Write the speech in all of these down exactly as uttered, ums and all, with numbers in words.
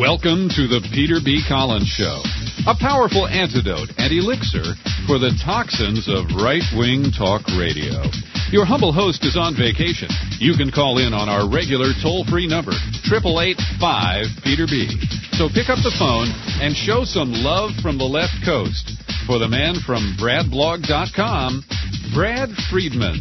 Welcome to the Peter B. Collins Show, a powerful antidote and elixir for the toxins of right-wing talk radio. Your humble host is on vacation. You can call in on our regular toll-free number, eight eight eight, five, Peter B. So pick up the phone and show some love from the left coast for the man from Brad Blog dot com, Brad Friedman.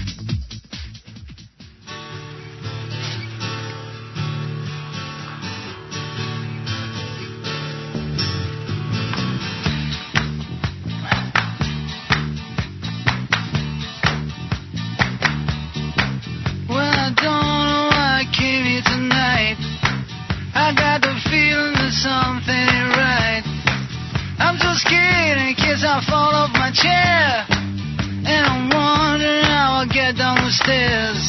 I fall off my chair, and I'm wondering how I get down the stairs.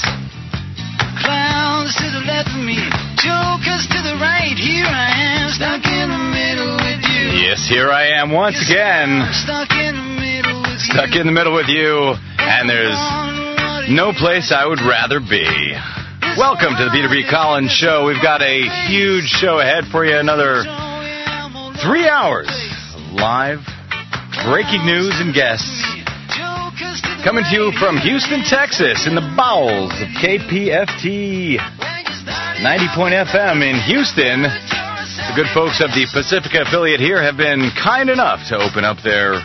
Clowns to the left of me, jokers to the right. Here I am, stuck in the middle with you. Yes, here I am once yes, again. Stuck in the middle with you. Stuck in the middle with you, and there's no place I would rather be. Welcome to the Peter B. Collins Show. We've got a huge show ahead for you. Another three hours of live breaking news and guests coming to you from Houston, Texas, in the bowels of K P F T ninety point F M in Houston. The good folks of the Pacifica affiliate here have been kind enough to open up their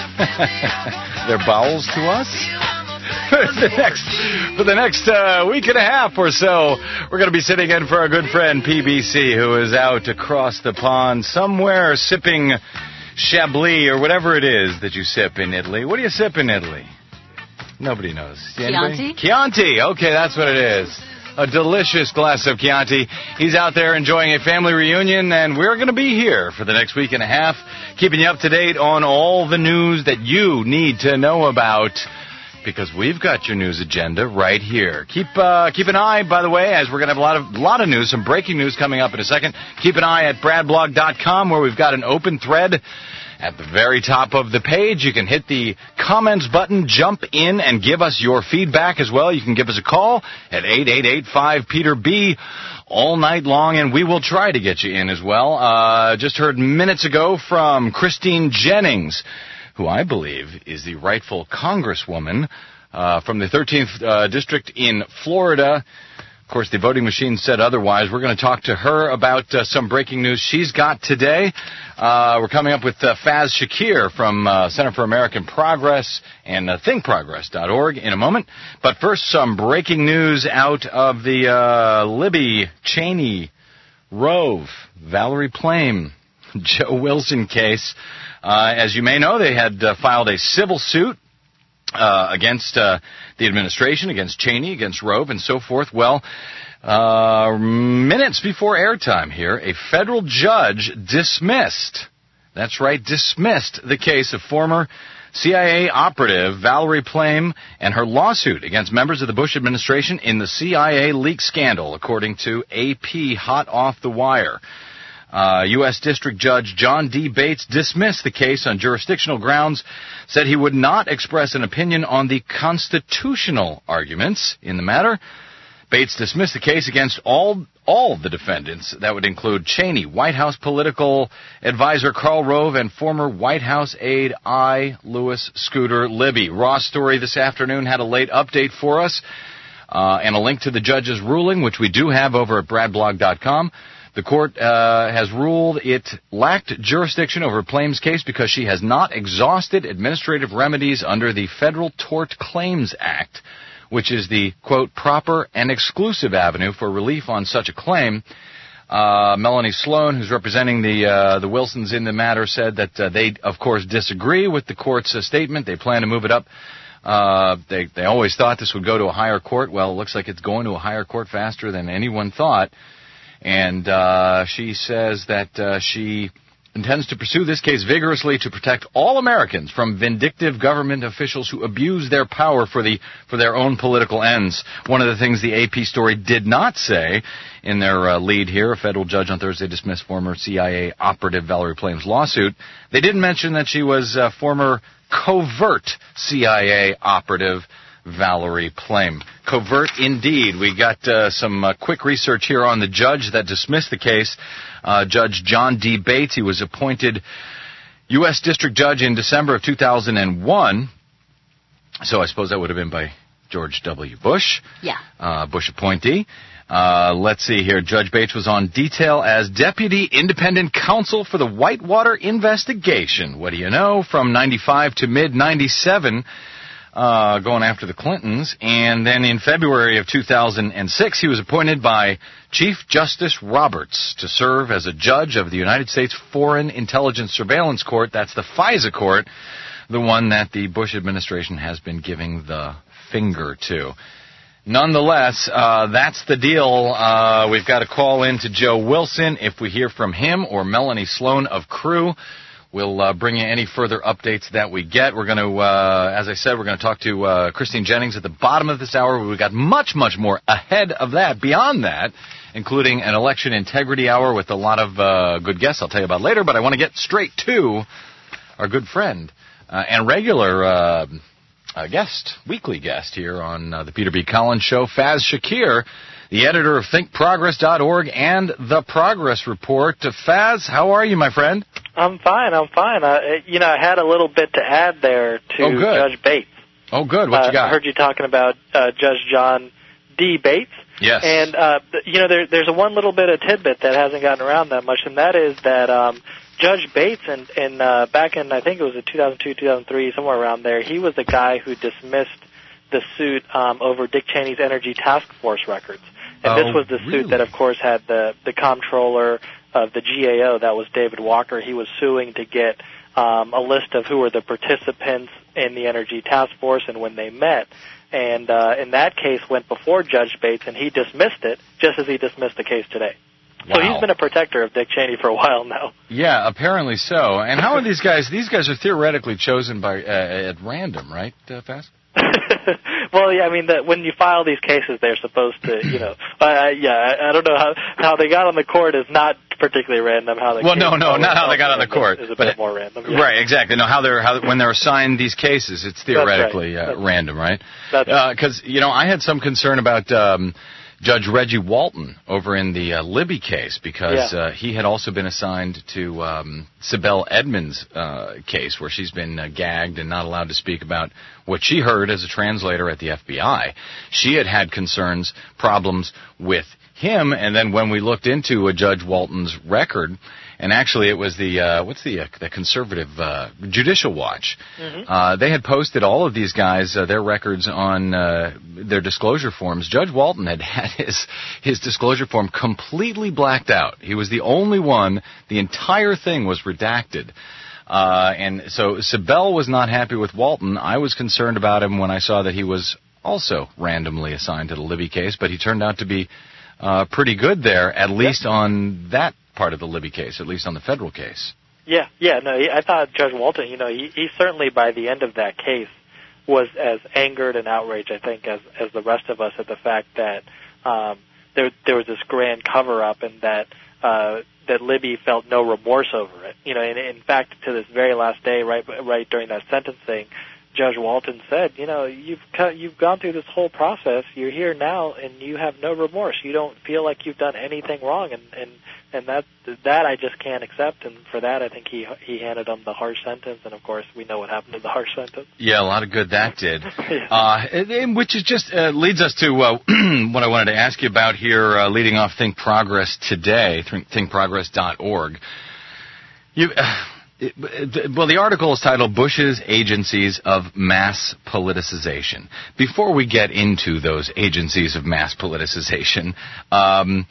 their bowels to us. For the next, for the next uh, week and a half or so, we're going to be sitting in for our good friend P B C, who is out across the pond somewhere sipping Chablis or whatever it is that you sip in Italy. What do you sip in Italy? Nobody knows. Chianti. Chianti. Okay, that's what it is. A delicious glass of Chianti. He's out there enjoying a family reunion, and we're going to be here for the next week and a half, keeping you up to date on all the news that you need to know about, because we've got your news agenda right here. Keep uh, keep an eye, by the way, as we're going to have a lot of lot of news, some breaking news coming up in a second. Keep an eye at Brad Blog dot com, where we've got an open thread at the very top of the page. You can hit the comments button, jump in, and give us your feedback as well. You can give us a call at eight eight eight, five, Peter B all night long, and we will try to get you in as well. Uh, just heard minutes ago from Christine Jennings, who I believe is the rightful congresswoman uh, from the thirteenth uh, District in Florida. Of course, the voting machine said otherwise. We're going to talk to her about uh, some breaking news she's got today. Uh, we're coming up with uh, Faz Shakir from uh, Center for American Progress and uh, think progress dot org in a moment. But first, some breaking news out of the uh, Libby, Cheney, Rove, Valerie Plame, Joe Wilson case. Uh, as you may know, they had uh, filed a civil suit uh, against uh, the administration, against Cheney, against Rove, and so forth. Well, uh, minutes before airtime here, a federal judge dismissed, that's right, dismissed the case of former C I A operative Valerie Plame and her lawsuit against members of the Bush administration in the C I A leak scandal, according to A P hot off the wire. Uh, U S District Judge John D. Bates dismissed the case on jurisdictional grounds, said he would not express an opinion on the constitutional arguments in the matter. Bates dismissed the case against all all the defendants. That would include Cheney, White House political advisor Karl Rove, and former White House aide I. Louis Scooter Libby. Raw Story this afternoon had a late update for us, uh, and a link to the judge's ruling, which we do have over at Brad Blog dot com. The court uh, has ruled it lacked jurisdiction over Plame's case because she has not exhausted administrative remedies under the Federal Tort Claims Act, which is the, quote, proper and exclusive avenue for relief on such a claim. Uh, Melanie Sloan, who's representing the uh, the Wilsons in the matter, said that uh, they, of course, disagree with the court's uh, statement. They plan to move it up. Uh, they, they always thought this would go to a higher court. Well, it looks like it's going to a higher court faster than anyone thought. And uh, she says that uh, she intends to pursue this case vigorously to protect all Americans from vindictive government officials who abuse their power for the for their own political ends. One of the things the A P story did not say in their uh, lead here, a federal judge on Thursday dismissed former C I A operative Valerie Plame's lawsuit. They didn't mention that she was uh, former covert C I A operative Valerie Plame. Covert indeed. We got uh, some uh, quick research here on the judge that dismissed the case, uh, Judge John D. Bates. He was appointed U S District Judge in December of two thousand one. So I suppose that would have been by George W. Bush. Yeah. Uh, Bush appointee. Uh, let's see here. Judge Bates was on detail as Deputy Independent Counsel for the Whitewater investigation. What do you know? From ninety-five to mid ninety-seven, uh, going after the Clintons. And then in February of two thousand six, he was appointed by Chief Justice Roberts to serve as a judge of the United States Foreign Intelligence Surveillance Court. That's the FISA court, the one that the Bush administration has been giving the finger to. Nonetheless, uh, that's the deal. Uh, we've got to call in to Joe Wilson. If we hear from him or Melanie Sloan of Crew, we'll uh, bring you any further updates that we get. We're going to, uh, as I said, we're going to talk to uh, Christine Jennings at the bottom of this hour. We've got much, much more ahead of that, beyond that, including an election integrity hour with a lot of uh, good guests I'll tell you about later. But I want to get straight to our good friend uh, and regular uh A guest, weekly guest here on uh, the Peter B. Collins Show, Faz Shakir, the editor of think progress dot org and The Progress Report. Uh, Faz, how are you, my friend? I'm fine, I'm fine. Uh, you know, I had a little bit to add there to oh, good. Judge Bates. Oh, good. What uh, you got? I heard you talking about uh, Judge John D. Bates. Yes. And, uh, you know, there, there's a one little bit of tidbit that hasn't gotten around that much, and that is that um, Judge Bates, in, in, uh, back in, I think it was in two thousand two, two thousand three, somewhere around there, he was the guy who dismissed the suit um, over Dick Cheney's Energy Task Force records. And oh, this was the suit really? that, of course, had the, the comptroller of the G A O, that was David Walker. He was suing to get um, a list of who were the participants in the Energy Task Force and when they met. And uh, in that case went before Judge Bates, and he dismissed it just as he dismissed the case today. Wow. So he's been a protector of Dick Cheney for a while now. Yeah, apparently so. And how are these guys? These guys are theoretically chosen by uh, at random, right, uh, Faz? Well, yeah, I mean, the, when you file these cases, they're supposed to, you know, uh, yeah, I, I don't know how how they got on the court is not particularly random. How they well, no, no, not how they got on the court. Is a but bit more random. Yeah. Right, exactly. No, how they're how when they're assigned these cases, it's theoretically That's right. uh, random, right? Because uh, you know, I had some concern about um, Judge Reggie Walton over in the uh, Libby case because yeah. uh, he had also been assigned to um, Sibel Edmonds' uh, case where she's been uh, gagged and not allowed to speak about what she heard as a translator at the F B I. She had had concerns, problems with him, and then when we looked into a Judge Walton's record, and actually it was the, uh, what's the, uh, the conservative, uh, Judicial Watch. Mm-hmm. Uh, they had posted all of these guys, uh, their records on, uh, their disclosure forms. Judge Walton had had his, his disclosure form completely blacked out. He was the only one, the entire thing was redacted. Uh, and so Sibel was not happy with Walton. I was concerned about him when I saw that he was also randomly assigned to the Libby case, but he turned out to be, uh, pretty good there, at least yeah. on that part of the Libby case, at least on the federal case. Yeah, yeah, no, I thought Judge Walton, you know, he, he certainly by the end of that case was as angered and outraged, I think, as as the rest of us at the fact that um, there there was this grand cover-up and that uh, that Libby felt no remorse over it. You know, and in fact, to this very last day, right right during that sentencing, Judge Walton said, you know, you've you've gone through this whole process. You're here now, and you have no remorse. You don't feel like you've done anything wrong, and and and that that I just can't accept. And for that, I think he he handed him the harsh sentence. And of course, we know what happened to the harsh sentence. Yeah, a lot of good that did. yeah. uh, and, and which is just uh, leads us to uh, what I wanted to ask you about here, uh, leading off Think Progress today, think progress dot org. You. Uh, It, well, the article is titled Bush's Agencies of Mass Politicization. Before we get into those agencies of mass politicization, um,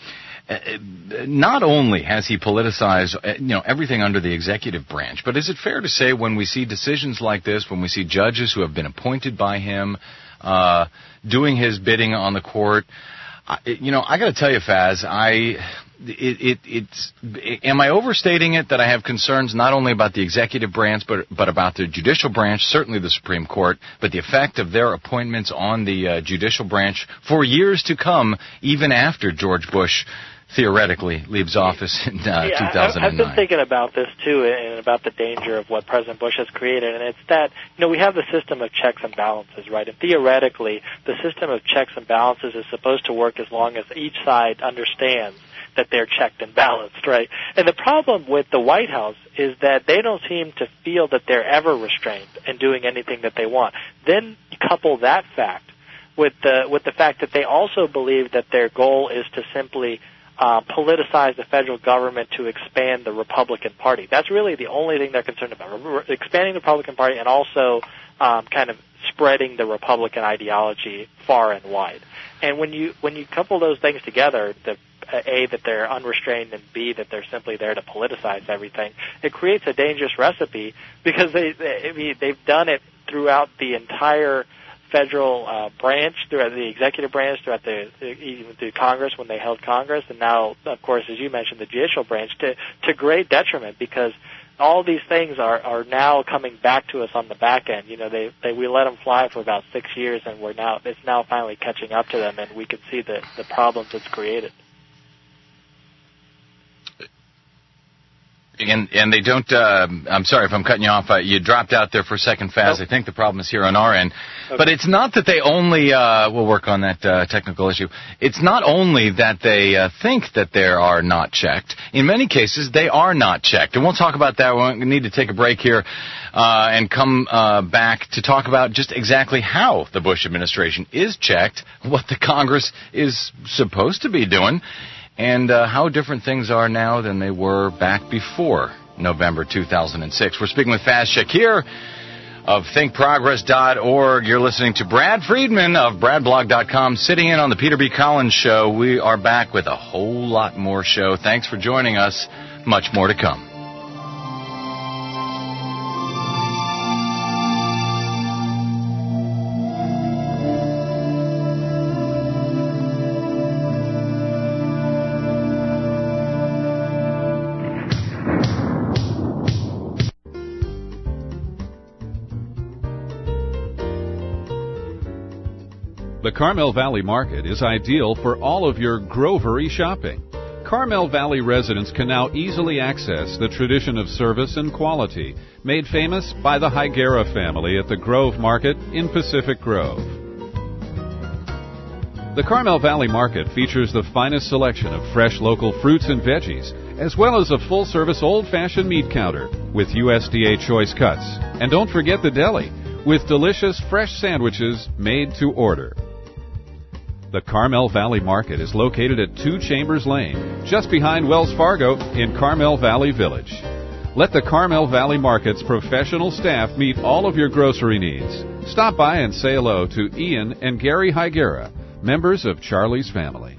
not only has he politicized, you know, everything under the executive branch, but is it fair to say when we see decisions like this, when we see judges who have been appointed by him uh, doing his bidding on the court, I, you know, I got to tell you, Faz, I... It, it, it's, am I overstating it that I have concerns not only about the executive branch but but about the judicial branch, certainly the Supreme Court, but the effect of their appointments on the uh, judicial branch for years to come, even after George Bush theoretically leaves office in uh, yeah, two thousand nine. I've been thinking about this, too, and about the danger of what President Bush has created, and it's that, you know, we have the system of checks and balances, right? And theoretically, the system of checks and balances is supposed to work as long as each side understands that they're checked and balanced, right? And the problem with the White House is that they don't seem to feel that they're ever restrained in doing anything that they want. Then couple that fact with the with the fact that they also believe that their goal is to simply uh, politicize the federal government to expand the Republican Party. That's really the only thing they're concerned about, re- expanding the Republican Party and also um, kind of spreading the Republican ideology far and wide. And when you when you couple those things together, the A, that they're unrestrained, and B, that they're simply there to politicize everything, it creates a dangerous recipe because they, they I mean, they've done it throughout the entire federal uh, branch, throughout the executive branch, throughout the even through Congress when they held Congress, and now, of course, as you mentioned, the judicial branch, to to great detriment because all these things are are now coming back to us on the back end. You know, they, they we let them fly for about six years, and we're now it's now finally catching up to them, and we can see the the problems it's created. And and they don't. Uh, I'm sorry if I'm cutting you off. Uh, you dropped out there for a second, Faz. Nope. I think the problem is here on our end. Okay. But it's not that they only. Uh, we'll work on that uh, technical issue. It's not only that they uh, think that they are not checked. In many cases, they are not checked. And we'll talk about that. We need to take a break here uh, and come uh, back to talk about just exactly how the Bush administration is checked, what the Congress is supposed to be doing, and uh, how different things are now than they were back before November two thousand six. We're speaking with Faz Shakir of think progress dot org. You're listening to Brad Friedman of brad blog dot com, sitting in on the Peter B. Collins Show. We are back with a whole lot more show. Thanks for joining us. Much more to come. The Carmel Valley Market is ideal for all of your grovery shopping. Carmel Valley residents can now easily access the tradition of service and quality made famous by the Higuera family at the Grove Market in Pacific Grove. The Carmel Valley Market features the finest selection of fresh local fruits and veggies, as well as a full-service old-fashioned meat counter with U S D A choice cuts. And don't forget the deli, with delicious fresh sandwiches made to order. The Carmel Valley Market is located at Two Chambers Lane, just behind Wells Fargo in Carmel Valley Village. Let the Carmel Valley Market's professional staff meet all of your grocery needs. Stop by and say hello to Ian and Gary Higuera, members of Charlie's family.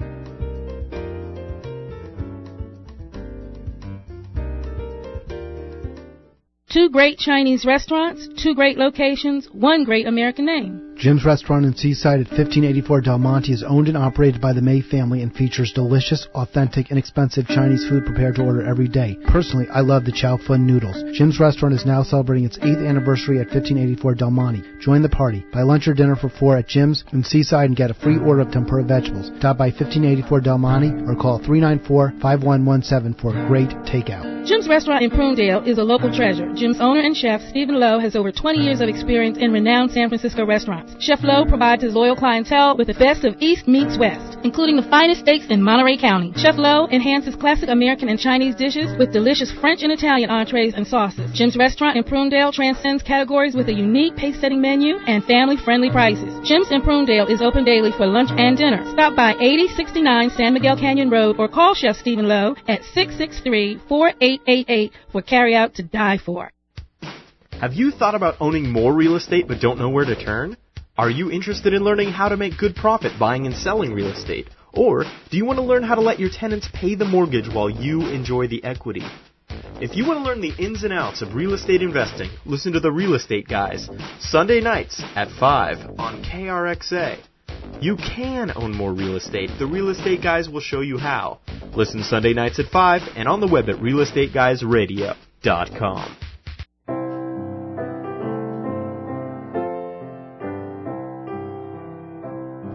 Two great Chinese restaurants, two great locations, one great American name. Jim's Restaurant in Seaside at fifteen eighty-four Del Monte is owned and operated by the May family and features delicious, authentic, inexpensive Chinese food prepared to order every day. Personally, I love the Chow Fun noodles. Jim's Restaurant is now celebrating its eighth anniversary at fifteen eighty-four Del Monte. Join the party. Buy lunch or dinner for four at Jim's in Seaside and get a free order of tempura vegetables. Stop by fifteen eighty-four Del Monte or call three nine four, five one one seven for great takeout. Jim's Restaurant in Prunedale is a local treasure. Jim's owner and chef, Stephen Lowe, has over twenty years of experience in renowned San Francisco restaurants. Chef Lowe provides his loyal clientele with the best of East meets West, including the finest steaks in Monterey County. Chef Lowe enhances classic American and Chinese dishes with delicious French and Italian entrees and sauces. Jim's Restaurant in Prunedale transcends categories with a unique pace-setting menu and family-friendly prices. Jim's in Prunedale is open daily for lunch and dinner. Stop by eighty sixty-nine San Miguel Canyon Road or call Chef Stephen Lowe at six six three, four eight eight eight for carryout to die for. Have you thought about owning more real estate but don't know where to turn? Are you interested in learning how to make good profit buying and selling real estate? Or do you want to learn how to let your tenants pay the mortgage while you enjoy the equity? If you want to learn the ins and outs of real estate investing, listen to the Real Estate Guys, Sunday nights at five on K R X A. You can own more real estate. The Real Estate Guys will show you how. Listen Sunday nights at five and on the web at real estate guys radio dot com.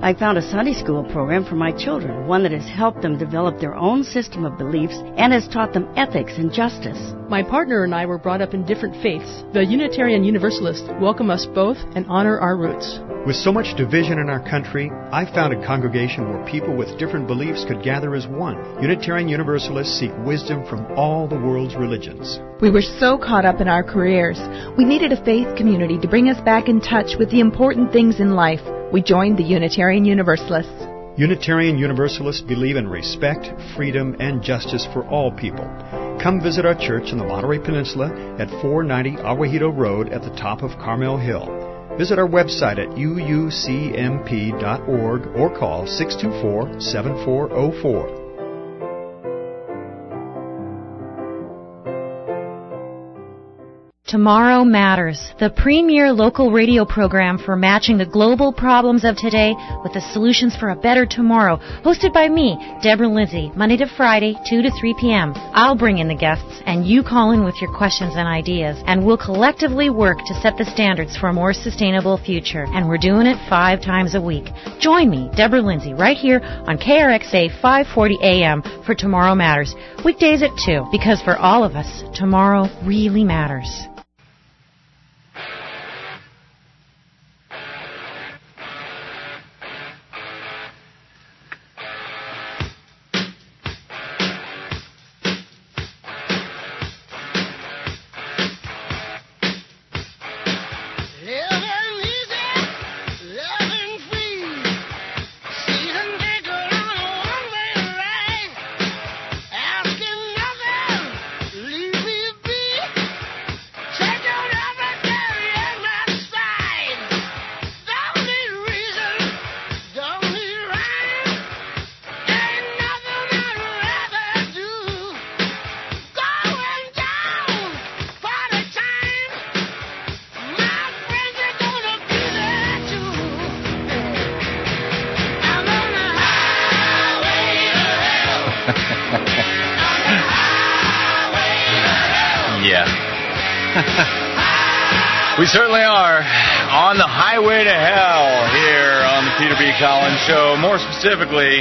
I found a Sunday school program for my children, one that has helped them develop their own system of beliefs and has taught them ethics and justice. My partner and I were brought up in different faiths. The Unitarian Universalists welcome us both and honor our roots. With so much division in our country, I found a congregation where people with different beliefs could gather as one. Unitarian Universalists seek wisdom from all the world's religions. We were so caught up in our careers. We needed a faith community to bring us back in touch with the important things in life. We joined the Unitarian Universalists. Unitarian Universalists believe in respect, freedom, and justice for all people. Come visit our church on the Monterey Peninsula at four ninety Aguajito Road at the top of Carmel Hill. Visit our website at u u c m p dot org or call six two four, seven four zero four. Tomorrow Matters, the premier local radio program for matching the global problems of today with the solutions for a better tomorrow, hosted by me, Deborah Lindsay, Monday to Friday, two to three p.m. I'll bring in the guests, and you call in with your questions and ideas, and we'll collectively work to set the standards for a more sustainable future, and we're doing it five times a week. Join me, Deborah Lindsay, right here on K R X A five forty A M for Tomorrow Matters, weekdays at two, because for all of us, tomorrow really matters. We certainly are on the highway to hell here on the Peter B. Collins Show. More specifically,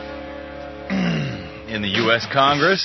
in the U S Congress,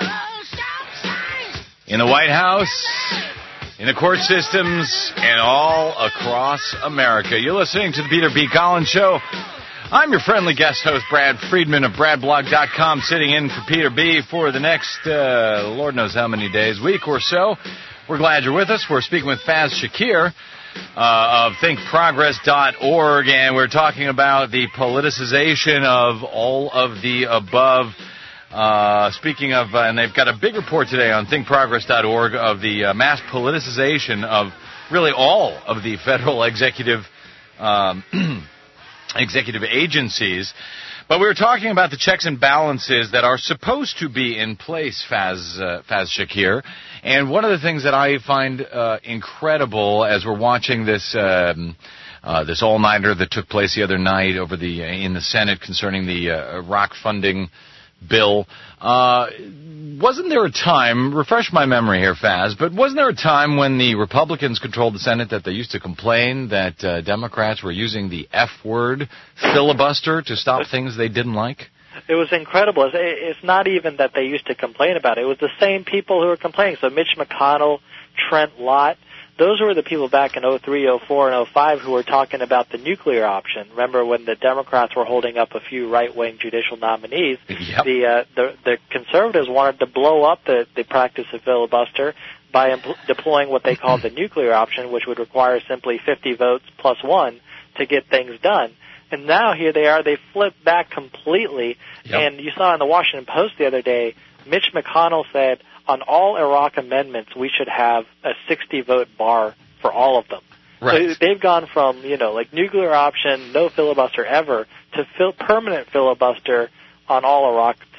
in the White House, in the court systems, and all across America. You're listening to the Peter B. Collins Show. I'm your friendly guest host, Brad Friedman of Brad Blog dot com, sitting in for Peter B. for the next, uh, Lord knows how many days, week or so. We're glad you're with us. We're speaking with Faz Shakir uh, of think progress dot org, and we're talking about the politicization of all of the above. Uh, speaking of, uh, and they've got a big report today on think progress dot org of the uh, mass politicization of really all of the federal executive um, executive agencies. But we were talking about the checks and balances that are supposed to be in place, Faz, uh, Faz Shakir. And one of the things that I find uh, incredible as we're watching this um, uh, this all-nighter that took place the other night over the in the Senate concerning the uh, Iraq funding bill, uh, wasn't there a time, refresh my memory here, Faz, but wasn't there a time when the Republicans controlled the Senate that they used to complain that uh, Democrats were using the F word, filibuster, to stop things they didn't like? It was incredible. It's not even that they used to complain about it. It was the same people who were complaining. So Mitch McConnell, Trent Lott, those were the people back in oh three, oh four, and oh five who were talking about the nuclear option. Remember when the Democrats were holding up a few right-wing judicial nominees? Yep. The, uh, the the conservatives wanted to blow up the, the practice of filibuster by impl- deploying what they called the nuclear option, which would require simply fifty votes plus one to get things done. And now here they are, they flipped back completely. Yep. And you saw in the Washington Post the other day, Mitch McConnell said, on all Iraq amendments, we should have a sixty-vote bar for all of them. Right. So they've gone from, you know, like nuclear option, no filibuster ever, to fil- permanent filibuster on all Iraq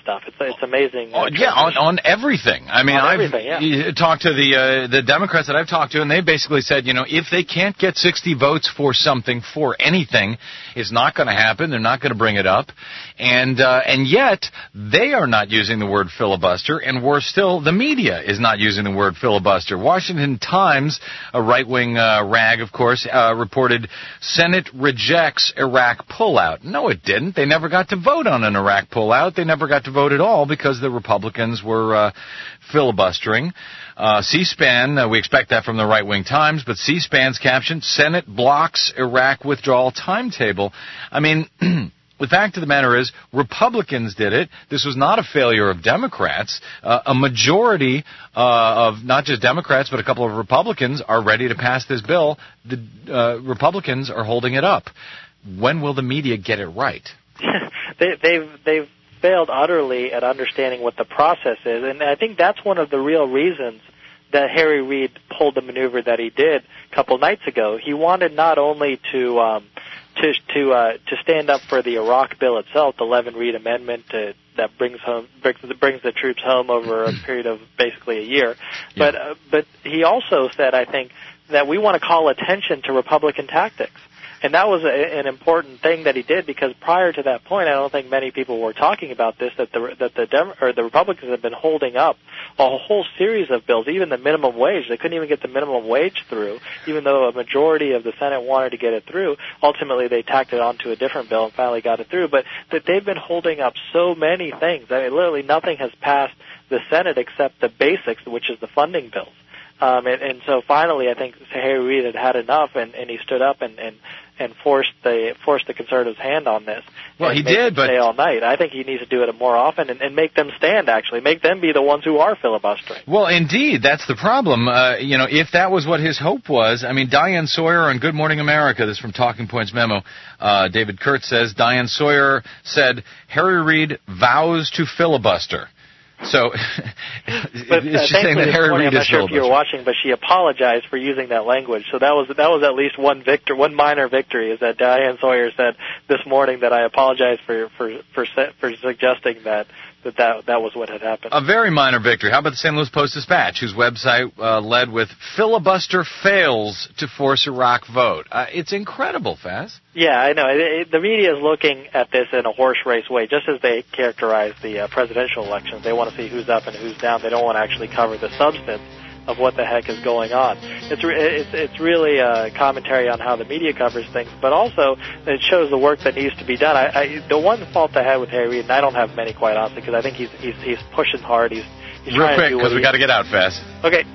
stuff. It's it's amazing. Oh, yeah, on, on everything. I mean, on I've everything, yeah. talked to the uh, the Democrats that I've talked to, and they basically said, you know, if they can't get sixty votes for something, for anything, it's not going to happen. They're not going to bring it up. And uh, and yet, they are not using the word filibuster, and worse still, the media is not using the word filibuster. Washington Times, a right-wing uh, rag, of course, uh, reported Senate rejects Iraq pullout. No, it didn't. They never got to vote on an Iraq pullout. They never got to vote at all because the Republicans were uh, filibustering. Uh, C-SPAN, uh, we expect that from the right-wing Times, but C-SPAN's caption, Senate blocks Iraq withdrawal timetable. I mean... The fact of the matter is, Republicans did it. This was not a failure of Democrats. Uh, a majority uh, of not just Democrats, but a couple of Republicans are ready to pass this bill. The uh, Republicans are holding it up. When will the media get it right? they, they've they've failed utterly at understanding what the process is, and I think that's one of the real reasons that Harry Reid pulled the maneuver that he did a couple nights ago. He wanted not only to um, to to uh, to stand up for the Iraq bill itself, the Levin Reid amendment to, that brings home brings, brings the troops home over a period of basically a year, yeah. but uh, but he also said, I think, that we want to call attention to Republican tactics. And that was a, an important thing that he did, because prior to that point, I don't think many people were talking about this, that the that the Dem- or the Republicans have been holding up a whole series of bills, even the minimum wage. They couldn't even get the minimum wage through, even though a majority of the Senate wanted to get it through. Ultimately, they tacked it onto a different bill and finally got it through. But that they've been holding up so many things. I mean, literally nothing has passed the Senate except the basics, which is the funding bills. Um, and, and so finally, I think Harry Reid had had enough, and, and he stood up and, and, and forced the forced the Conservatives' hand on this. Well, he did, but stay all night. I think he needs to do it more often and, and make them stand. Actually, make them be the ones who are filibustering. Well, indeed, that's the problem. Uh, you know, if that was what his hope was, I mean, Diane Sawyer on Good Morning America. This is from Talking Points memo. Uh, David Kurtz says Diane Sawyer said Harry Reid vows to filibuster. So, but, it's uh, just saying that Harry Reid I'm not is sure if you were watching, but she apologized for using that language. So that was that was at least one victor, one minor victory. Is that Diane Sawyer said this morning that I apologize for for for for suggesting that. That, that that was what had happened. A very minor victory. How about the Saint Louis Post-Dispatch, whose website uh, led with filibuster fails to force Iraq vote? Uh, it's incredible, Faz. Yeah, I know. It, it, the media is looking at this in a horse race way, just as they characterize the uh, presidential elections. They want to see who's up and who's down. They don't want to actually cover the substance of what the heck is going on. It's re- it's it's really a commentary on how the media covers things, but also it shows the work that needs to be done. I, I the one fault I had with Harry Reid, and I don't have many quite honestly, because I think he's he's he's pushing hard. He's he's real trying quick to do because we got to get out fast. Okay.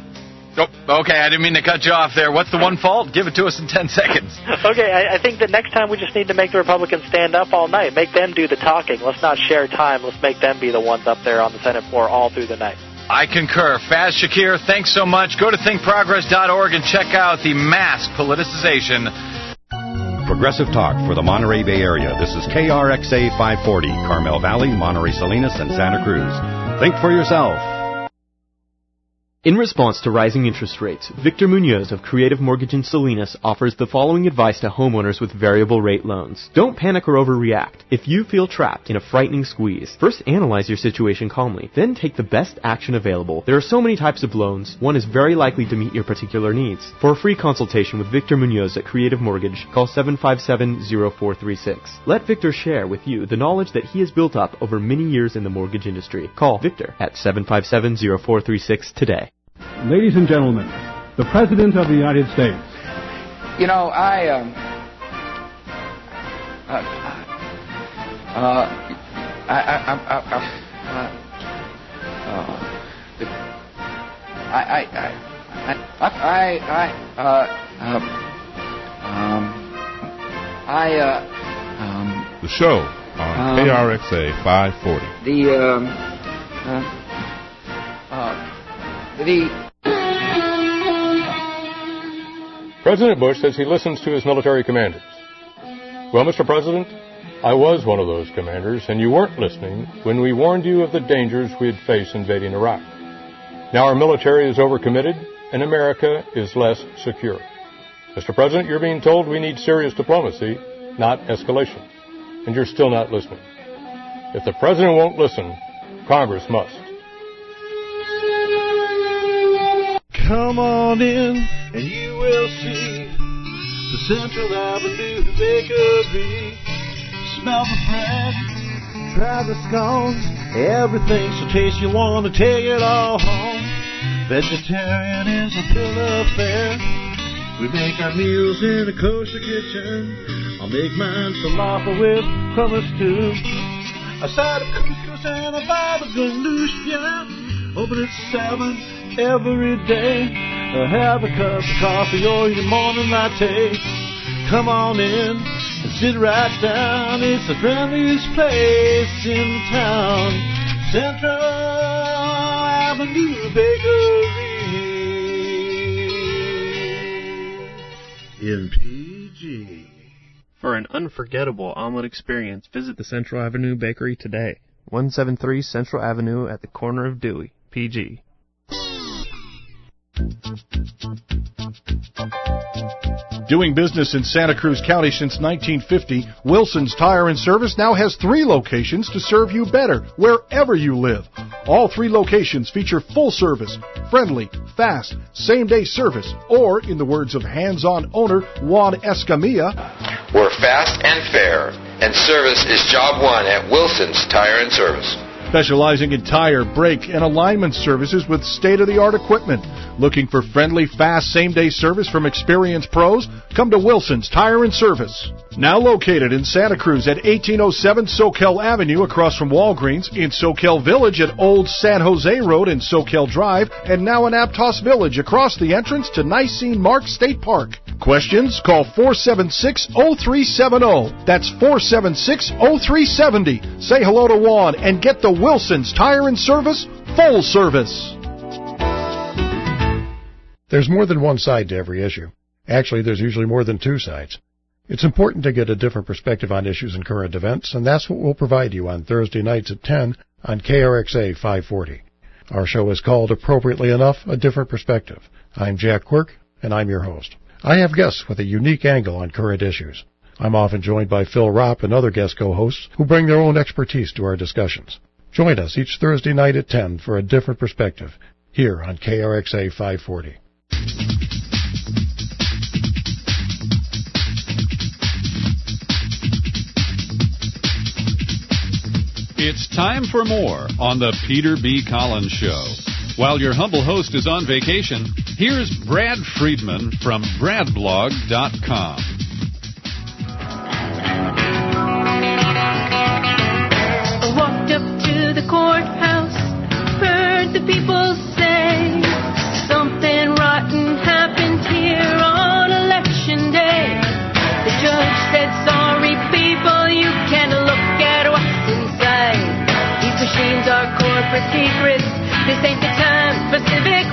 Oh, okay, I didn't mean to cut you off there. What's the one fault? Give it to us in ten seconds. Okay, I, I think that next time we just need to make the Republicans stand up all night. Make them do the talking. Let's not share time. Let's make them be the ones up there on the Senate floor all through the night. I concur. Faz Shakir, thanks so much. Go to think progress dot org and check out the mass politicization. Progressive Talk for the Monterey Bay Area. This is K R X A five forty, Carmel Valley, Monterey Salinas, and Santa Cruz. Think for yourself. In response to rising interest rates, Victor Munoz of Creative Mortgage in Salinas offers the following advice to homeowners with variable rate loans. Don't panic or overreact. If you feel trapped in a frightening squeeze, first analyze your situation calmly, then take the best action available. There are so many types of loans, one is very likely to meet your particular needs. For a free consultation with Victor Munoz at Creative Mortgage, call seven five seven, zero four three six. Let Victor share with you the knowledge that he has built up over many years in the mortgage industry. Call Victor at seven five seven, zero four three six today. Ladies and gentlemen, the President of the United States. You know, I, um, uh, uh, I, I, I, I, uh, I, I, I, I, I, uh, um, I, uh, um, the show on um, K R X A five forty. The, um, uh, uh, the. President Bush says he listens to his military commanders. Well, Mister President, I was one of those commanders, and you weren't listening when we warned you of the dangers we'd face invading Iraq. Now our military is overcommitted, and America is less secure. Mister President, you're being told we need serious diplomacy, not escalation, and you're still not listening. If the President won't listen, Congress must. Come on in and you will see the Central Avenue Bakery. Smell the bread, try the scones, everything's so tasty you want to take it all home. Vegetarian is a bill of fare. We make our meals in a kosher kitchen. I'll make mine falafel with hummus too. A side of couscous and a baba ganoush, yeah. Open at seven every day. Uh, have a cup of coffee or your morning latte. Come on in and sit right down. It's the friendliest place in town. Central Avenue Bakery in P G. For an unforgettable omelet experience, visit the Central Avenue Bakery today. one seventy-three Central Avenue at the corner of Dewey, P G. Doing business in Santa Cruz County since nineteen fifty, Wilson's Tire and Service now has three locations to serve you better wherever you live. All three locations feature full service, friendly, fast, same-day service, or, in the words of hands-on owner Juan Escamilla, we're fast and fair, and service is job one at Wilson's Tire and Service. Specializing in tire, brake, and alignment services with state-of-the-art equipment. Looking for friendly, fast, same-day service from experienced pros? Come to Wilson's Tire and Service. Now located in Santa Cruz at eighteen oh seven Soquel Avenue across from Walgreens, in Soquel Village at Old San Jose Road and Soquel Drive, and now in Aptos Village across the entrance to Nicene Mark State Park. Questions? Call four seven six, oh three seven oh. That's four seven six, oh three seven oh. Say hello to Juan and get the Wilson's Tire and Service full service. There's more than one side to every issue. Actually, there's usually more than two sides. It's important to get a different perspective on issues and current events, and that's what we'll provide you on Thursday nights at ten on K R X A five forty. Our show is called, appropriately enough, A Different Perspective. I'm Jack Quirk, and I'm your host. I have guests with a unique angle on current issues. I'm often joined by Phil Ropp and other guest co-hosts who bring their own expertise to our discussions. Join us each Thursday night at ten for A Different Perspective, here on K R X A five forty. It's time for more on the Peter B. Collins Show. While your humble host is on vacation, here's Brad Friedman from brad blog dot com. I walked up to the courthouse, heard the people say something rotten happened here on election day. The judge said, sorry people, you can't look at what's inside. These machines are corporate secrets. This ain't the time for civic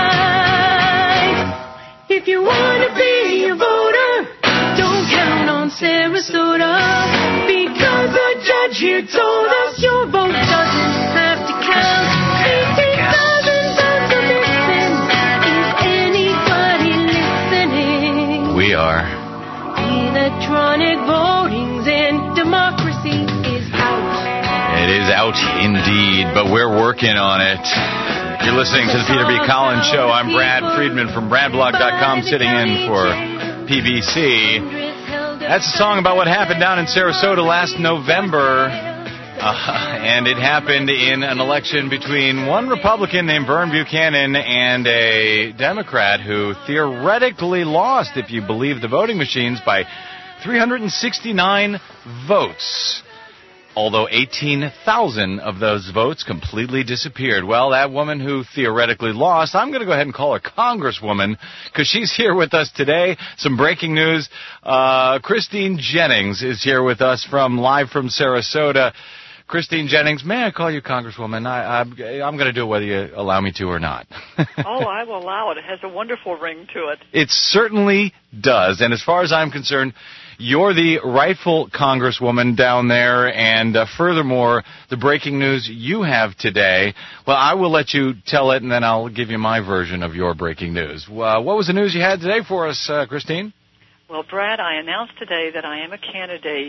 pride. If you want to be a voter, don't count on Sarasota, because the judge here told us your vote doesn't have to count. fifty thousand votes are missing. Is anybody listening? We are. Electronic voting's in. Democracy is out. It is out indeed, but we're working on it. You're listening to the Peter B. Collins Show. I'm Brad Friedman from brad blog dot com, sitting in for P B C. That's a song about what happened down in Sarasota last November. Uh, and it happened in an election between one Republican named Vern Buchanan and a Democrat who theoretically lost, if you believe the voting machines, by three hundred sixty-nine votes. Although eighteen thousand of those votes completely disappeared. Well, that woman who theoretically lost, I'm going to go ahead and call her Congresswoman, because she's here with us today. Some breaking news. Uh, Christine Jennings is here with us from live from Sarasota. Christine Jennings, may I call you Congresswoman? I, I'm, I'm going to do it whether you allow me to or not. Oh, I will allow it. It has a wonderful ring to it. It certainly does. And as far as I'm concerned, you're the rightful Congresswoman down there, and uh, furthermore, the breaking news you have today, well, I will let you tell it, and then I'll give you my version of your breaking news. Uh, what was the news you had today for us, uh, Christine? Well, Brad, I announced today that I am a candidate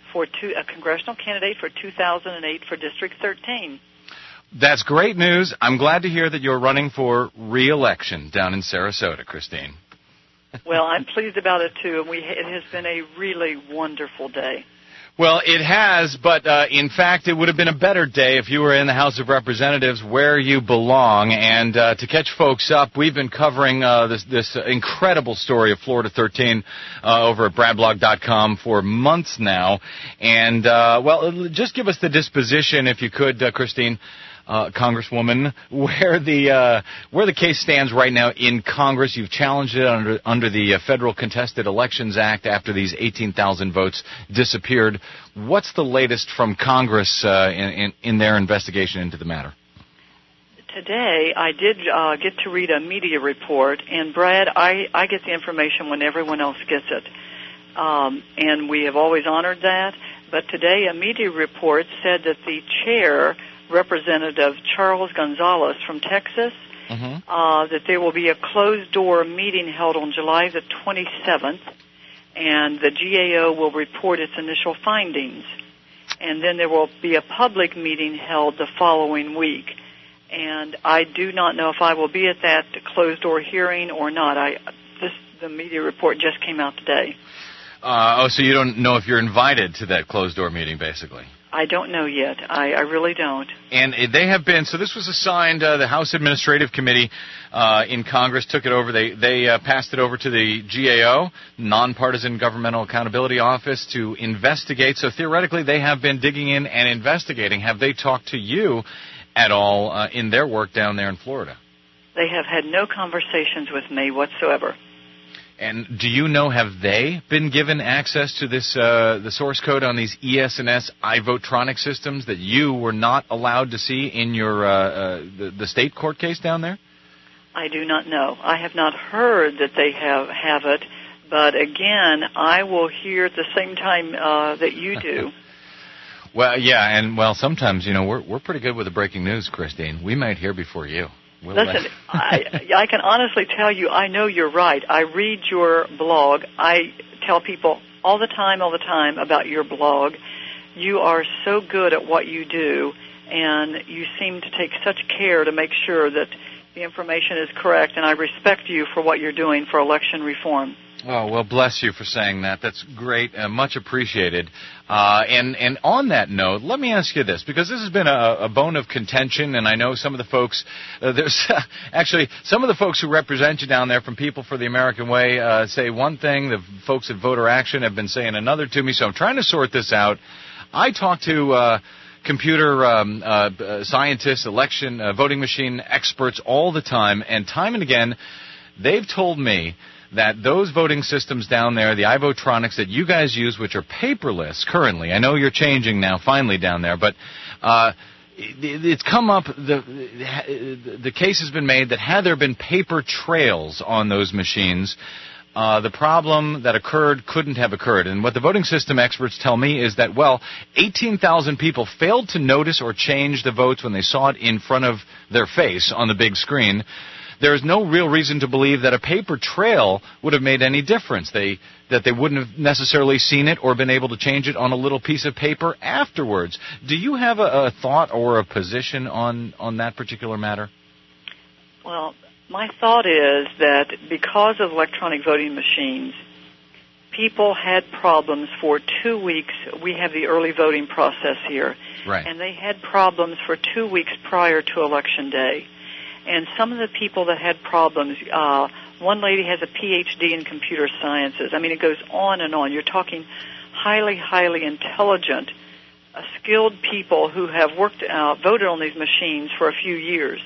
for two, a congressional candidate for two thousand eight for District thirteen. That's great news. I'm glad to hear that you're running for re-election down in Sarasota, Christine. Well, I'm pleased about it, too. And we, it has been a really wonderful day. Well, it has, but uh, in fact, it would have been a better day if you were in the House of Representatives where you belong. And uh, to catch folks up, we've been covering uh, this, this incredible story of Florida thirteen uh, over at brad blog dot com for months now. And, uh, well, just give us the disposition, if you could, uh, Christine, Uh, Congresswoman, where the uh, where the case stands right now in Congress. You've challenged it under under the uh, Federal Contested Elections Act after these eighteen thousand votes disappeared. What's the latest from Congress uh, in, in in their investigation into the matter? Today, I did uh, get to read a media report, and Brad, I, I get the information when everyone else gets it, um, and we have always honored that. But today, a media report said that the chair, Representative Charles Gonzalez from Texas, mm-hmm. uh, that there will be a closed-door meeting held on July the twenty-seventh, and the G A O will report its initial findings. And then there will be a public meeting held the following week. And I do not know if I will be at that closed-door hearing or not. I this the media report just came out today. Uh, oh, so you don't know if you're invited to that closed-door meeting, basically? I don't know yet. I, I really don't. And they have been, so this was assigned, uh, the House Administrative Committee uh, in Congress took it over. They they uh, passed it over to the G A O, Nonpartisan Governmental Accountability Office, to investigate. So theoretically, they have been digging in and investigating. Have they talked to you at all uh, in their work down there in Florida? They have had no conversations with me whatsoever. And do you know, have they been given access to this, uh, the source code on these E S and S iVotronic systems that you were not allowed to see in your, uh, uh, the, the state court case down there? I do not know. I have not heard that they have, have it, but again, I will hear at the same time, uh, that you do. Well, yeah, and well, sometimes, you know, we're, we're pretty good with the breaking news, Christine. We might hear before you. We'll Listen, I, I can honestly tell you, I know you're right. I read your blog. I tell people all the time, all the time about your blog. You are so good at what you do, and you seem to take such care to make sure that the information is correct, and I respect you for what you're doing for election reform. Oh, well, bless you for saying that. That's great. Uh, much appreciated. Uh, and, and on that note, let me ask you this, because this has been a, a bone of contention, and I know some of the folks, uh, there's uh, actually some of the folks who represent you down there from People for the American Way uh, say one thing. The folks at Voter Action have been saying another to me, so I'm trying to sort this out. I talk to uh, computer um, uh, scientists, election, uh, voting machine experts all the time, and time and again, they've told me that those voting systems down there, the iVotronics that you guys use, which are paperless currently, I know you're changing now finally down there, but uh, it, it's come up, the, the case has been made that had there been paper trails on those machines, uh, the problem that occurred couldn't have occurred. And what the voting system experts tell me is that, well, eighteen thousand people failed to notice or change the votes when they saw it in front of their face on the big screen. There is no real reason to believe that a paper trail would have made any difference. They that they wouldn't have necessarily seen it or been able to change it on a little piece of paper afterwards. Do you have a, a thought or a position on, on that particular matter? Well, my thought is that because of electronic voting machines, people had problems for two weeks. We have the early voting process here. Right. And they had problems for two weeks prior to Election Day. And some of the people that had problems, uh, one lady has a P H D in computer sciences. I mean, it goes on and on. You're talking highly, highly intelligent, uh, skilled people who have worked, uh, voted on these machines for a few years.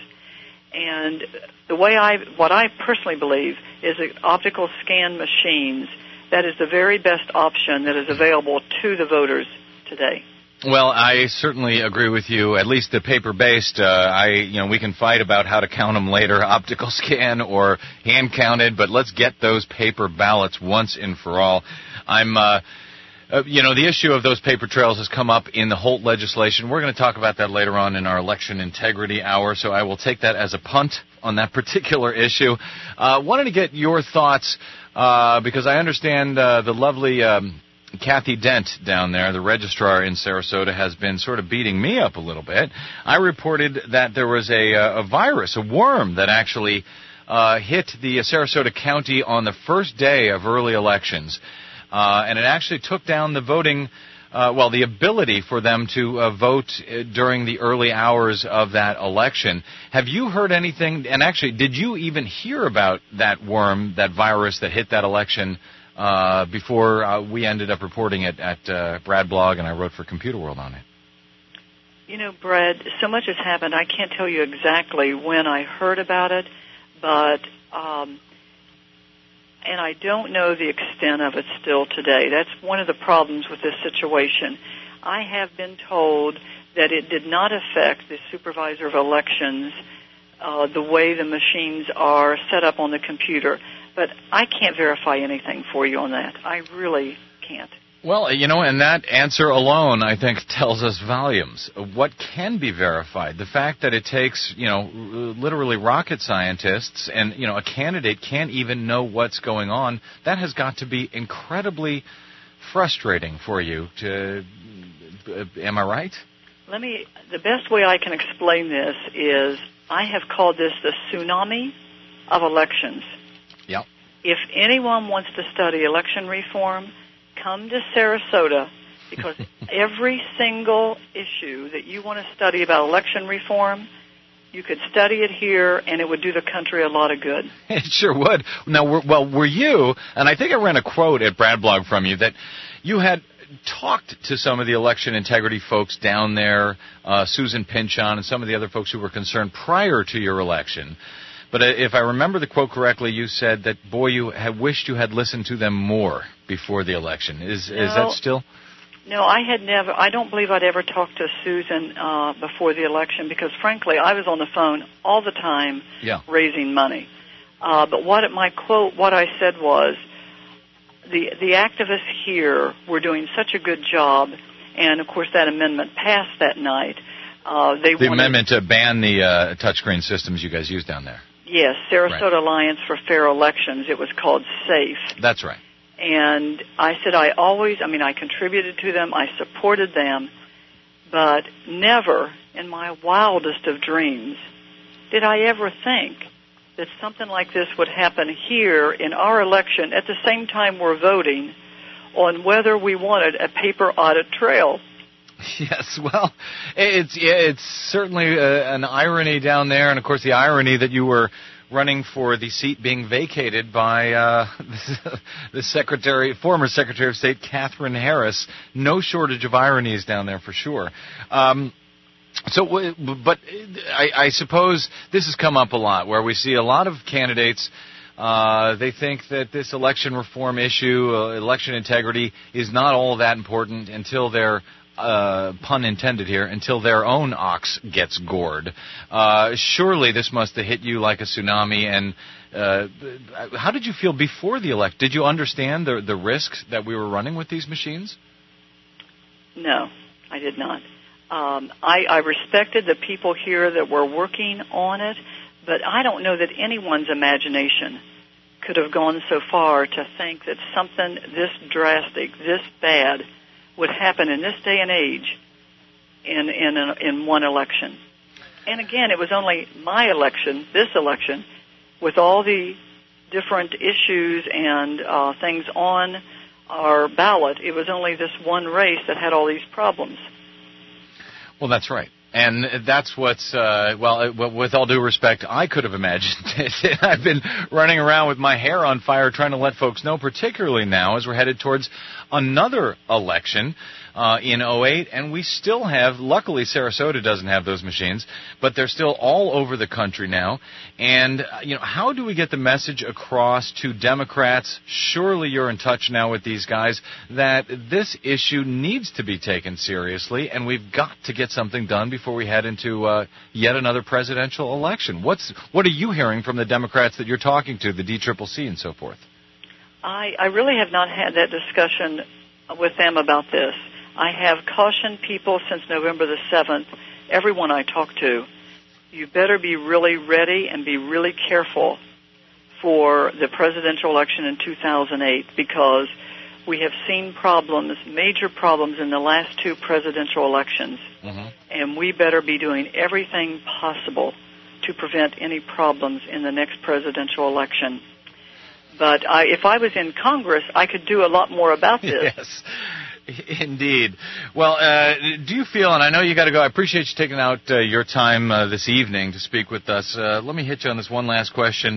And the way I, what I personally believe is that optical scan machines, that is the very best option that is available to the voters today. Well, I certainly agree with you. At least the paper-based, uh, I, you know, we can fight about how to count them later, optical scan or hand-counted, but let's get those paper ballots once and for all. I'm, uh, uh, you know, the issue of those paper trails has come up in the Holt legislation. We're going to talk about that later on in our election integrity hour, so I will take that as a punt on that particular issue. Uh, wanted to get your thoughts, uh, because I understand uh, the lovely Um, Kathy Dent down there, the registrar in Sarasota, has been sort of beating me up a little bit. I reported that there was a, a virus, a worm, that actually uh, hit the Sarasota County on the first day of early elections. Uh, and it actually took down the voting, uh, well, the ability for them to uh, vote during the early hours of that election. Have you heard anything? And actually, did you even hear about that worm, that virus that hit that election Uh, before uh, we ended up reporting it at uh, Brad Blog, and I wrote for Computer World on it? You know, Brad, so much has happened. I can't tell you exactly when I heard about it, but um, and I don't know the extent of it still today. That's one of the problems with this situation. I have been told that it did not affect the supervisor of elections uh, the way the machines are set up on the computer. But I can't verify anything for you on that. I really can't. Well, you know, and that answer alone, I think, tells us volumes. What can be verified? The fact that it takes, you know, literally rocket scientists and, you know, a candidate can't even know what's going on, that has got to be incredibly frustrating for you to, uh, am I right? Let me, the best way I can explain this is I have called this the tsunami of elections. Yep. If anyone wants to study election reform, come to Sarasota, because every single issue that you want to study about election reform, you could study it here, and it would do the country a lot of good. It sure would. Now, were, well, were you, and I think I ran a quote at Brad Blog from you, that you had talked to some of the election integrity folks down there, uh, Susan Pinchon and some of the other folks who were concerned prior to your election. But if I remember the quote correctly, you said that, boy, you had wished you had listened to them more before the election. Is no, is that still? No, I had never, I don't believe I'd ever talked to Susan uh, before the election because, frankly, I was on the phone all the time yeah. raising money. Uh, but what my quote, what I said was, the the activists here were doing such a good job, and, of course, that amendment passed that night. Uh, they the wanted, amendment to ban the uh, touchscreen systems you guys use down there. Yes, Sarasota right. Alliance for Fair Elections. It was called SAFE. That's right. And I said I always, I mean, I contributed to them, I supported them, but never in my wildest of dreams did I ever think that something like this would happen here in our election at the same time we're voting on whether we wanted a paper audit trail. Yes, well, it's it's certainly a, an irony down there, and of course the irony that you were running for the seat being vacated by uh, the secretary, former Secretary of State Katherine Harris. No shortage of ironies down there for sure. Um, so, but I, I suppose this has come up a lot, where we see a lot of candidates. Uh, they think that this election reform issue, uh, election integrity, is not all that important until they're Uh, pun intended here, until their own ox gets gored. Uh, surely this must have hit you like a tsunami. And uh, how did you feel before the election? Did you understand the the risks that we were running with these machines? No, I did not. Um, I, I respected the people here that were working on it, but I don't know that anyone's imagination could have gone so far to think that something this drastic, this bad, would happen in this day and age in in a, in one election. And again, it was only my election, this election, with all the different issues and uh, things on our ballot. It was only this one race that had all these problems. Well, that's right. And that's what's, uh, well, with all due respect, I could have imagined it. I've been running around with my hair on fire trying to let folks know, particularly now as we're headed towards another election uh, in oh eight, and we still have, luckily Sarasota doesn't have those machines, but they're still all over the country now. And, uh, you know, how do we get the message across to Democrats, surely you're in touch now with these guys, that this issue needs to be taken seriously, and we've got to get something done before we head into uh, yet another presidential election? What's What are you hearing from the Democrats that you're talking to, the D C C C and so forth? I, I really have not had that discussion with them about this. I have cautioned people since November the seventh, everyone I talk to, you better be really ready and be really careful for the presidential election in two thousand eight, because we have seen problems, major problems in the last two presidential elections, mm-hmm. and we better be doing everything possible to prevent any problems in the next presidential election. But I, if I was in Congress, I could do a lot more about this. Yes, indeed. Well, uh, do you feel, and I know you got to go, I appreciate you taking out uh, your time uh, this evening to speak with us. Uh, let me hit you on this one last question.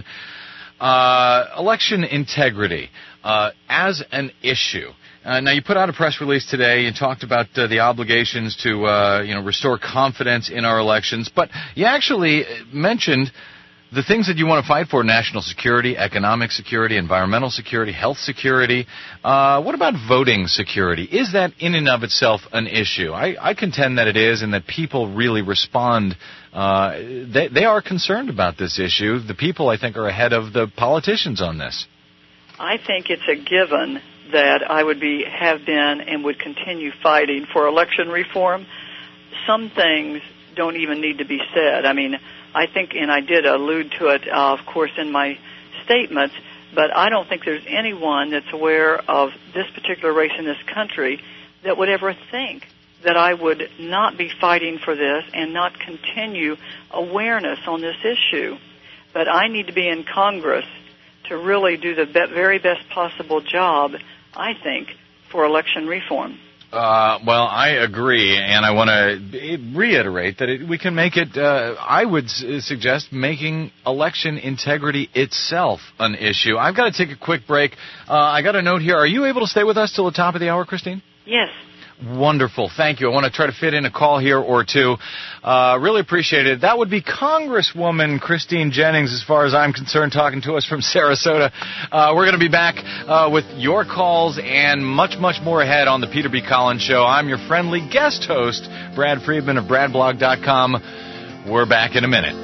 Uh, election integrity uh, as an issue. Uh, now, you put out a press release today and talked about uh, the obligations to, uh, you know, restore confidence in our elections, but you actually mentioned the things that you want to fight for: national security, economic security, environmental security, health security. Uh, what about voting security? Is that in and of itself an issue? I, I contend that it is, and that people really respond. Uh, they, they are concerned about this issue. The people, I think, are ahead of the politicians on this. I think it's a given that I would be, have been, and would continue fighting for election reform. Some things don't even need to be said. I mean, I think, and I did allude to it, uh, of course, in my statements, but I don't think there's anyone that's aware of this particular race in this country that would ever think that I would not be fighting for this and not continue awareness on this issue. But I need to be in Congress to really do the be- very best possible job, I think, for election reform. Uh, well, I agree, and I want to reiterate that it, we can make it, uh, I would s- suggest making election integrity itself an issue. I've got to take a quick break. Uh, I got a note here. Are you able to stay with us till the top of the hour, Christine? Yes. Wonderful. Thank you. I want to try to fit in a call here or two. Uh, really appreciate it. That would be Congresswoman Christine Jennings, as far as I'm concerned, talking to us from Sarasota. Uh, we're going to be back uh, with your calls and much, much more ahead on the Peter B. Collins Show. I'm your friendly guest host, Brad Friedman of brad blog dot com. We're back in a minute.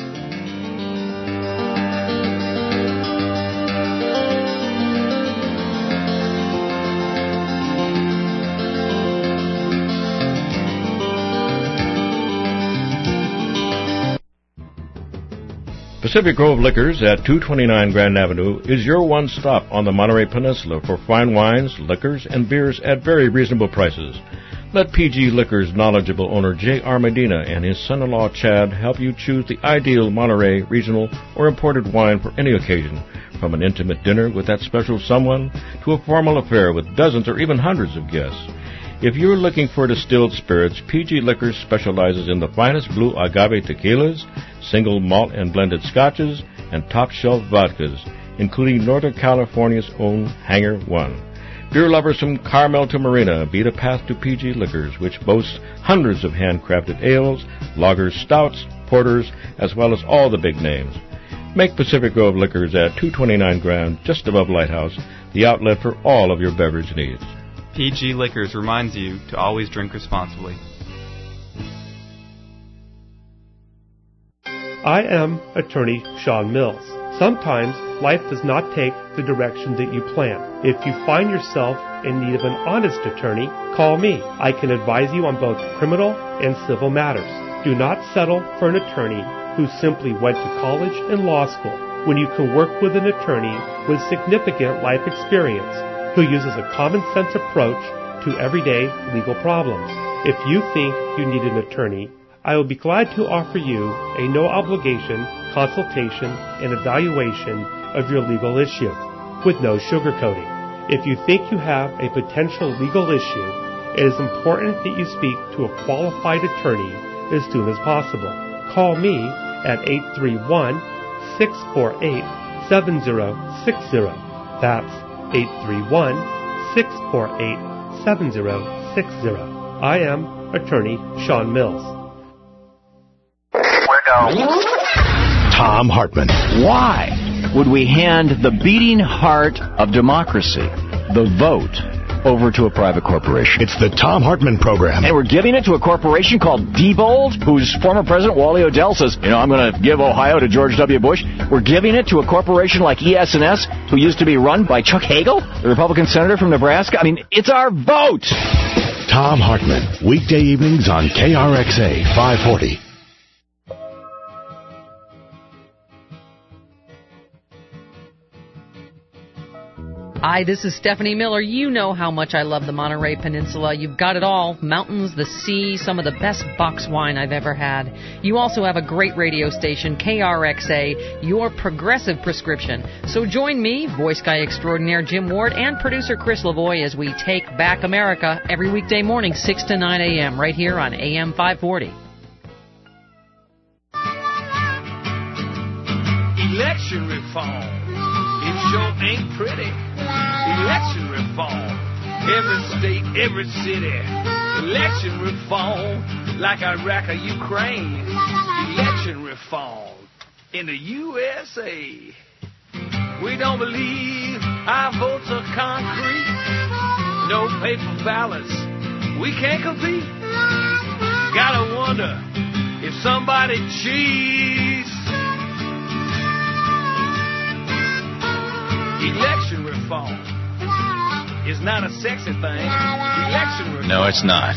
Pacific Grove Liquors at two twenty-nine Grand Avenue is your one stop on the Monterey Peninsula for fine wines, liquors, and beers at very reasonable prices. Let P G Liquors' knowledgeable owner J R Medina and his son-in-law Chad help you choose the ideal Monterey regional or imported wine for any occasion, from an intimate dinner with that special someone to a formal affair with dozens or even hundreds of guests. If you're looking for distilled spirits, P G Liquors specializes in the finest blue agave tequilas, single malt and blended scotches, and top-shelf vodkas, including Northern California's own Hangar One. Beer lovers from Carmel to Marina beat a path to P G Liquors, which boasts hundreds of handcrafted ales, lagers, stouts, porters, as well as all the big names. Make Pacific Grove Liquors at two twenty-nine Grand, just above Lighthouse, the outlet for all of your beverage needs. P G Liquors reminds you to always drink responsibly. I am attorney Sean Mills. Sometimes life does not take the direction that you plan. If you find yourself in need of an honest attorney, call me. I can advise you on both criminal and civil matters. Do not settle for an attorney who simply went to college and law school when you can work with an attorney with significant life experience who uses a common sense approach to everyday legal problems. If you think you need an attorney, I will be glad to offer you a no-obligation consultation and evaluation of your legal issue with no sugarcoating. If you think you have a potential legal issue, it is important that you speak to a qualified attorney as soon as possible. Call me at eight three one, six four eight, seven zero six zero. That's eight three one, six four eight, seven zero six zero. I am attorney Sean Mills. Tom Hartman. Why would we hand the beating heart of democracy, the vote, over to a private corporation? It's the Tom Hartman Program. And we're giving it to a corporation called Diebold, whose former president, Wally Odell, says, you know, I'm going to give Ohio to George W. Bush. We're giving it to a corporation like E S and S, who used to be run by Chuck Hagel, the Republican senator from Nebraska. I mean, it's our vote. Tom Hartman, weekday evenings on K R X A five forty. Hi, this is Stephanie Miller. You know how much I love the Monterey Peninsula. You've got it all. Mountains, the sea, some of the best box wine I've ever had. You also have a great radio station, K R X A, your progressive prescription. So join me, voice guy extraordinaire Jim Ward, and producer Chris Lavoie as we take back America every weekday morning, six to nine a.m., right here on A M five forty. Election reform. It sure ain't pretty. Election reform. Every state, every city. Election reform. Like Iraq or Ukraine. Election reform. In the U S A. We don't believe our votes are concrete. No paper ballots. We can't compete. Gotta wonder if somebody cheats. Election reform is not a sexy thing. Election reform. No, it's not.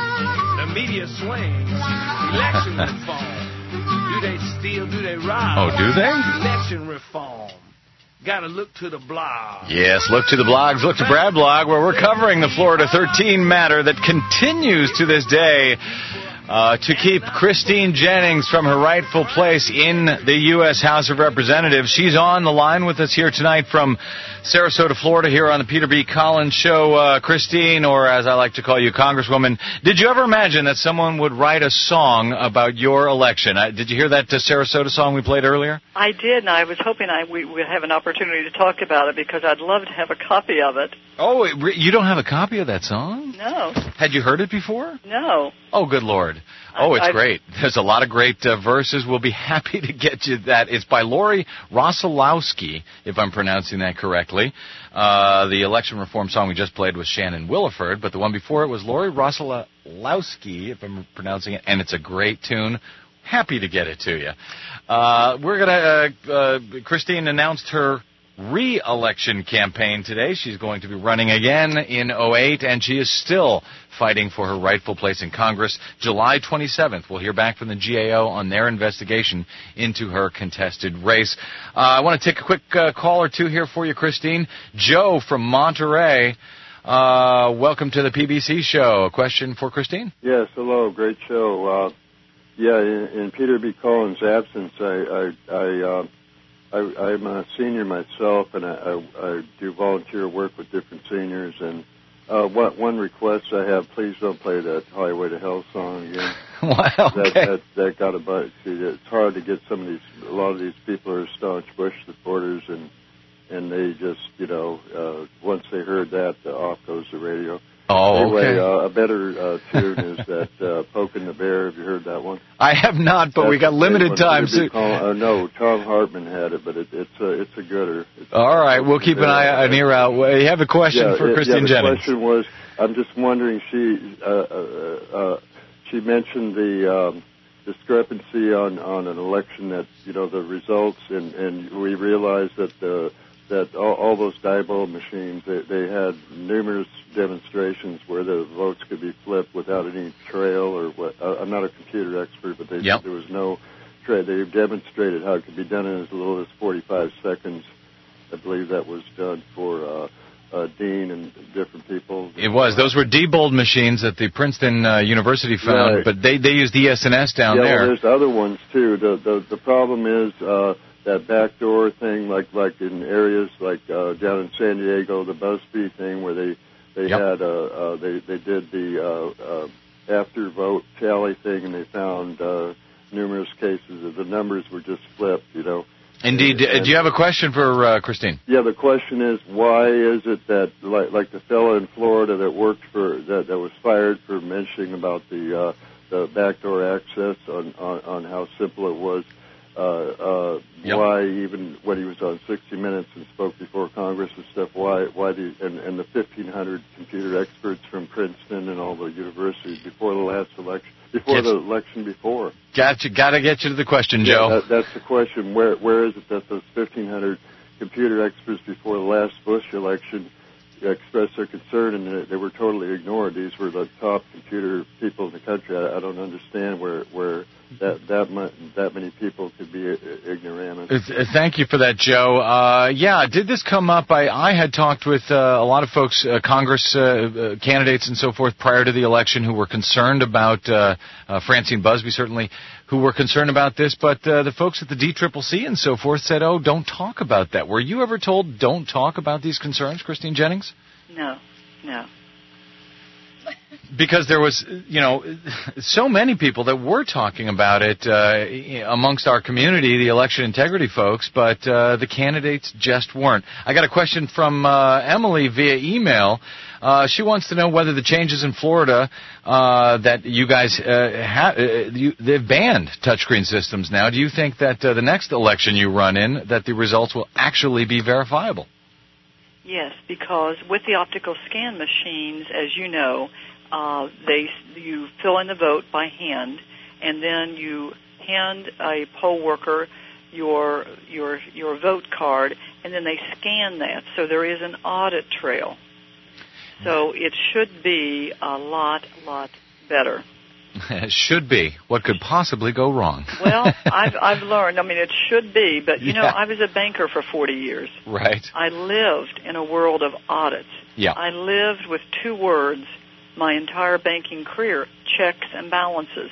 The media swings. Election reform. Do they steal? Do they rob? Oh, do they? Election reform. Gotta look to the blog. Yes, look to the blogs. Look to Brad Blog, where we're covering the Florida thirteen matter that continues to this day. Uh, to keep Christine Jennings from her rightful place in the U S House of Representatives. She's on the line with us here tonight from Sarasota, Florida, here on the Peter B. Collins Show. Uh, Christine, or as I like to call you, Congresswoman, did you ever imagine that someone would write a song about your election? Uh, did you hear that uh, Sarasota song we played earlier? I did, and I was hoping I we would have an opportunity to talk about it because I'd love to have a copy of it. Oh, it, you don't have a copy of that song? No. Had you heard it before? No. Oh, good Lord. Oh, it's I, great. There's a lot of great uh, verses. We'll be happy to get you that. It's by Lori Rosolowski, if I'm pronouncing that correctly. Uh, the election reform song we just played was Shannon Williford, but the one before it was Lori Rosolowski, if I'm pronouncing it, and it's a great tune. Happy to get it to you. Uh, we're going to, uh, uh, Christine announced her re-election campaign today. She's going to be running again in oh eight, and she is still fighting for her rightful place in Congress. July twenty-seventh, we'll hear back from the G A O on their investigation into her contested race. Uh, I want to take a quick uh, call or two here for you, Christine. Joe from Monterey, uh, welcome to the P B C show. A question for Christine? Yes, hello, great show. Uh, yeah, in, in Peter B. Collins' absence, I, I, I uh, I, I'm a senior myself, and I, I, I do volunteer work with different seniors. And uh, what, one request I have: please don't play that "Highway to Hell" song again. Wow, okay. That, that that got a bite. See, it's hard to get some of these. A lot of these people are staunch Bush supporters, and and they just, you know, uh, once they heard that, uh, off goes the radio. Oh, anyway, okay. uh, a better uh, tune is that uh, "Poking the Bear." Have you heard that one? I have not, but That's we got limited time. So... Call, uh, no, Tom Hartman had it, but it, it's a it's a gooder. It's All right, we'll keep an eye an ear out. You have a question yeah, for it, Christine yeah, the Jennings. The question was, I'm just wondering. She uh, uh, uh, she mentioned the um, discrepancy on, on an election that, you know, the results, and, and we realized that the that all, all those Diebold machines, they, they had numerous demonstrations where the votes could be flipped without any trail or what. I'm not a computer expert, but they yep. said there was no trail. They demonstrated how it could be done in as little as forty-five seconds. I believe that was done for uh, uh, Dean and different people. It was. Those were Diebold machines that the Princeton uh, University found, right. but they, they used D S N S down yeah, there. Well, there's other ones, too. The, the, the problem is... Uh, that backdoor thing, like like in areas like uh, down in San Diego, the BuzzFeed thing where they they yep. had uh, uh, they they did the uh, uh, after vote tally thing, and they found uh, numerous cases of the numbers were just flipped, you know. Indeed. And, do you have a question for uh, Christine? Yeah, the question is, why is it that like like the fellow in Florida that worked for that that was fired for mentioning about the uh, the backdoor access on, on on how simple it was. Uh, uh, yep. Why, even when he was on sixty minutes and spoke before Congress and stuff, why, why the, and, and the fifteen hundred computer experts from Princeton and all the universities before the last election, before Yes. the election before. Got you. Got to get you to the question, Yeah, Joe. that, that's the question. Where, where is it that those fifteen hundred computer experts before the last Bush election expressed their concern, and they, they were totally ignored? These were the top computer people in the country. I, I don't understand where, where that that much, that many people could be ignoramus. Uh, Thank you for that, Joe. Uh, yeah, did this come up? I, I had talked with uh, a lot of folks, uh, Congress uh, uh, candidates and so forth, prior to the election, who were concerned about uh, uh, Francine Busby, certainly, who were concerned about this. But uh, the folks at the D C C C and so forth said, "Oh, don't talk about that." Were you ever told, "Don't talk about these concerns," Christine Jennings? No, no. Because there was, you know, so many people that were talking about it uh, amongst our community, the election integrity folks, but uh, the candidates just weren't. I got a question from uh, Emily via email. Uh, she wants to know whether the changes in Florida uh, that you guys uh, have, uh, you, they've banned touchscreen systems now. Do you think that uh, the next election you run in, that the results will actually be verifiable? Yes, because with the optical scan machines, as you know, uh, they you fill in the vote by hand, and then you hand a poll worker your your your vote card, and then they scan that. So there is an audit trail. So it should be a lot, lot better. It should be. What could possibly go wrong? Well, I've I've learned. I mean, it should be, but you Yeah. know, I was a banker for forty years. Right. I lived in a world of audits. Yeah. I lived with two words my entire banking career: checks and balances.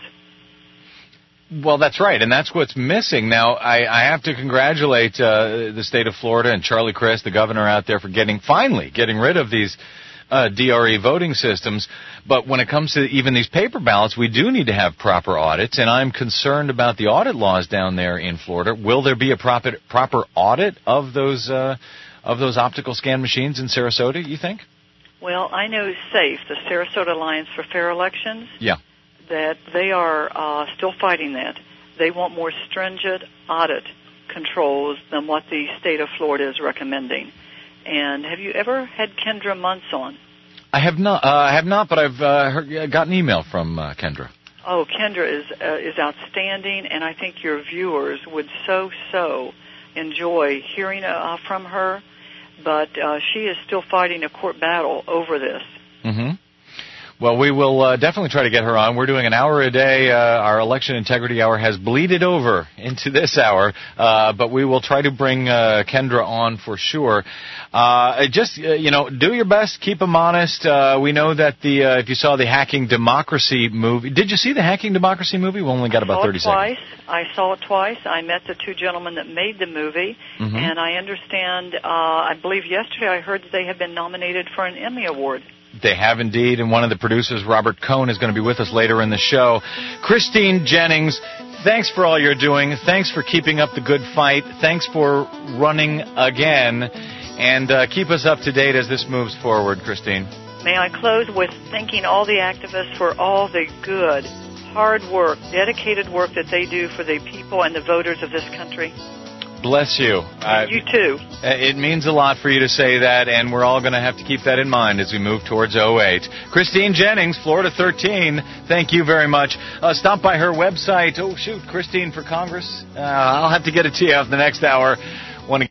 Well, that's right, and that's what's missing. Now, I, I have to congratulate uh, the state of Florida and Charlie Crist, the governor out there, for getting finally getting rid of these uh, D R E voting systems. But when it comes to even these paper ballots, we do need to have proper audits, and I'm concerned about the audit laws down there in Florida. Will there be a proper proper audit of those uh, of those optical scan machines in Sarasota, you think? Well, I know SAFE, the Sarasota Alliance for Fair Elections, Yeah. that they are uh, still fighting that. They want more stringent audit controls than what the state of Florida is recommending. And have you ever had Kendra Muntz on? I have not. Uh, I have not, but I've uh, heard, got an email from uh, Kendra. Oh, Kendra is uh, is outstanding, and I think your viewers would so, so enjoy hearing uh, from her. But uh, she is still fighting a court battle over this. Mm-hmm. Well, we will uh, definitely try to get her on. We're doing an hour a day. Uh, our election integrity hour has bleeded over into this hour, uh, but we will try to bring uh, Kendra on for sure. Uh, just, uh, you know, do your best. Keep them honest. Uh, we know that the uh, if you saw the Hacking Democracy movie, did you see the Hacking Democracy movie? We only got about thirty twice. seconds. I saw it twice. I met the two gentlemen that made the movie, Mhm. and I understand, uh, I believe yesterday I heard that they have been nominated for an Emmy Award. They have indeed, and one of the producers, Robert Cohn, is going to be with us later in the show. Christine Jennings, thanks for all you're doing. Thanks for keeping up the good fight. Thanks for running again. And uh, keep us up to date as this moves forward, Christine. May I close with thanking all the activists for all the good, hard work, dedicated work that they do for the people and the voters of this country. Bless you. Uh, You too. It means a lot for you to say that, and we're all going to have to keep that in mind as we move towards oh eight. Christine Jennings, Florida thirteen, thank you very much. Uh, stop by her website. Oh, shoot, Christine for Congress. Uh, I'll have to get it to you out in the next hour.